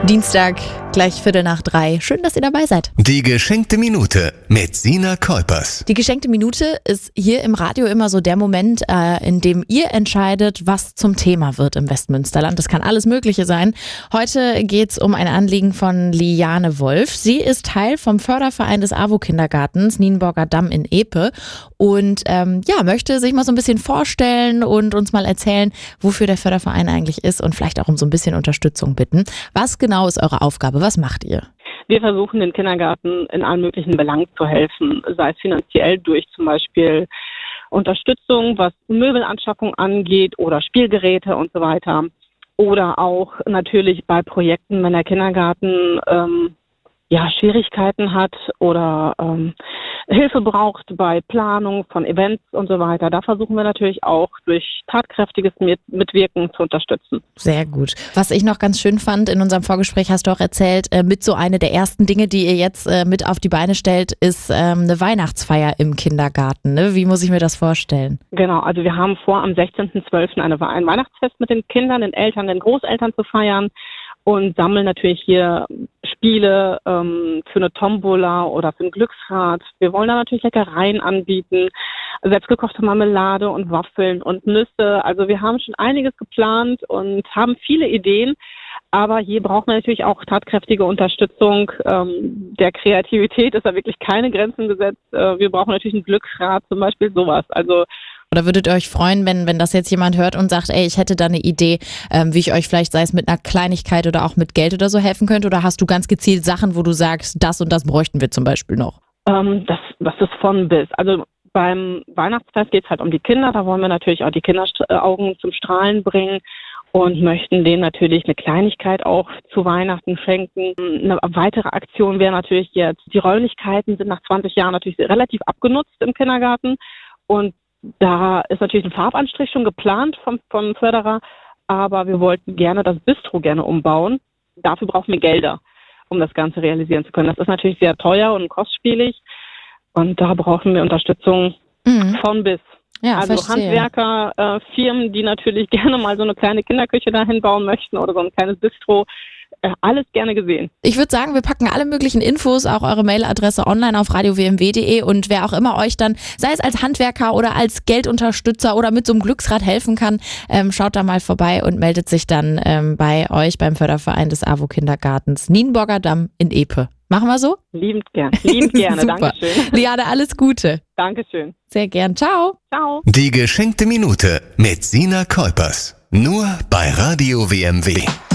Dienstag, gleich 2:45. Schön, dass ihr dabei seid. Die geschenkte Minute mit Sina Kuipers. Die geschenkte Minute ist hier im Radio immer so der Moment, in dem ihr entscheidet, was zum Thema wird im Westmünsterland. Das kann alles Mögliche sein. Heute geht's um ein Anliegen von Liane Wolf. Sie ist Teil vom Förderverein des AWO-Kindergartens Nienburger Damm in Epe und möchte sich mal so ein bisschen vorstellen und uns mal erzählen, wofür der Förderverein eigentlich ist und vielleicht auch um so ein bisschen Unterstützung bitten. Was genau ist eure Aufgabe? Was macht ihr? Wir versuchen den Kindergarten in allen möglichen Belangen zu helfen, sei es finanziell durch zum Beispiel Unterstützung, was Möbelanschaffung angeht oder Spielgeräte und so weiter. Oder auch natürlich bei Projekten, wenn der Kindergarten Schwierigkeiten hat oder Hilfe braucht bei Planung von Events und so weiter. Da versuchen wir natürlich auch durch tatkräftiges Mitwirken zu unterstützen. Sehr gut. Was ich noch ganz schön fand, in unserem Vorgespräch hast du auch erzählt, mit so eine der ersten Dinge, die ihr jetzt mit auf die Beine stellt, ist eine Weihnachtsfeier im Kindergarten. Ne? Wie muss ich mir das vorstellen? Genau, also wir haben vor, am 16.12. ein Weihnachtsfest mit den Kindern, den Eltern, den Großeltern zu feiern. Und sammeln natürlich hier Spiele für eine Tombola oder für ein Glücksrad. Wir wollen da natürlich Leckereien anbieten, selbstgekochte Marmelade und Waffeln und Nüsse. Also wir haben schon einiges geplant und haben viele Ideen. Aber hier brauchen wir natürlich auch tatkräftige Unterstützung. Der Kreativität ist da wirklich keine Grenzen gesetzt. Wir brauchen natürlich ein Glücksrad, zum Beispiel sowas. Oder würdet ihr euch freuen, wenn das jetzt jemand hört und sagt, ey, ich hätte da eine Idee, wie ich euch vielleicht, sei es mit einer Kleinigkeit oder auch mit Geld oder so helfen könnte? Oder hast du ganz gezielt Sachen, wo du sagst, das und das bräuchten wir zum Beispiel noch? Das ist von bis. Also beim Weihnachtsfest geht es halt um die Kinder. Da wollen wir natürlich auch die Kinderaugen zum Strahlen bringen und möchten denen natürlich eine Kleinigkeit auch zu Weihnachten schenken. Eine weitere Aktion wäre natürlich jetzt, die Räumlichkeiten sind nach 20 Jahren natürlich relativ abgenutzt im Kindergarten und da ist natürlich ein Farbanstrich schon geplant vom Förderer, aber wir wollten gerne das Bistro umbauen. Dafür brauchen wir Gelder, um das Ganze realisieren zu können. Das ist natürlich sehr teuer und kostspielig und da brauchen wir Unterstützung von bis. Ja, also verstehe. Handwerker, Firmen, die natürlich gerne mal so eine kleine Kinderküche dahin bauen möchten oder so ein kleines Bistro. Alles gerne gesehen. Ich würde sagen, wir packen alle möglichen Infos, auch eure Mailadresse online auf radiowmw.de und wer auch immer euch dann, sei es als Handwerker oder als Geldunterstützer oder mit so einem Glücksrad helfen kann, schaut da mal vorbei und meldet sich dann bei euch beim Förderverein des AWO-Kindergartens Nienburger Damm in Epe. Machen wir so? Liebend gerne, Super. Dankeschön. Liane, alles Gute. Dankeschön. Sehr gern. Ciao. Ciao. Die geschenkte Minute mit Sina Kuipers. Nur bei Radio WMW.